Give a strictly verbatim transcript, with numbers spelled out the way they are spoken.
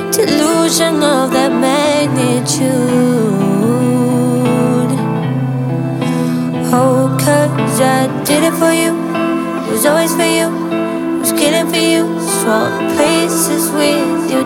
delusion of that magnitude. Oh, cause I did it for you, it was always for you, it was killing for you. Swap places with